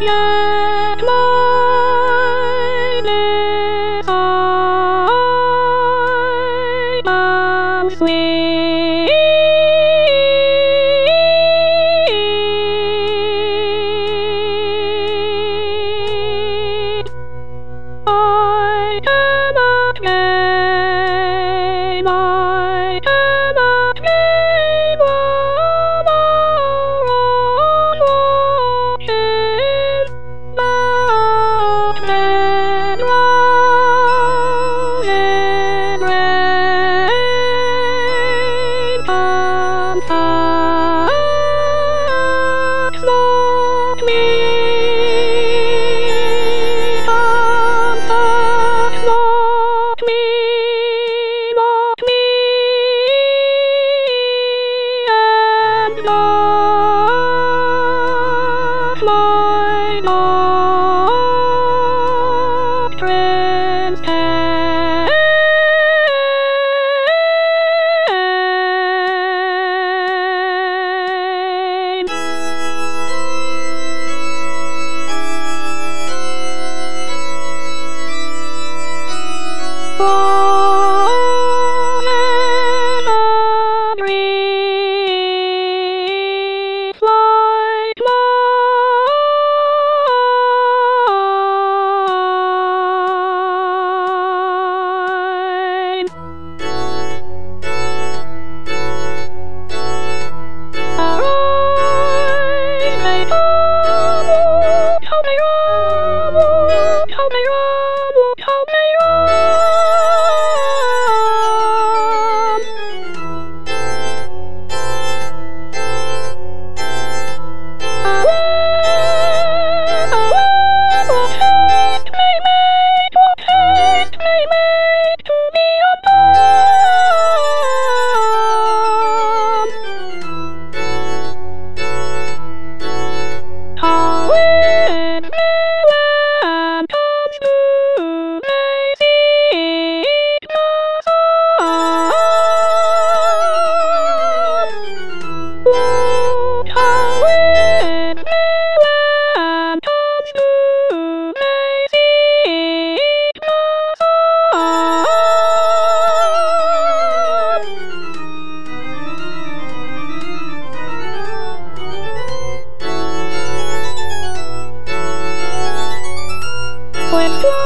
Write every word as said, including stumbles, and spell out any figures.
Yet mine is I am sweet. I am a flame, I am a flame of our own watching, mountain rolling rain, come fast, lock me. Lock me, lock me, and lock my doctrine's name. Born in a brief flight mine, arise, may Ramu, tell me Ramu, tell me Ramu, tell me when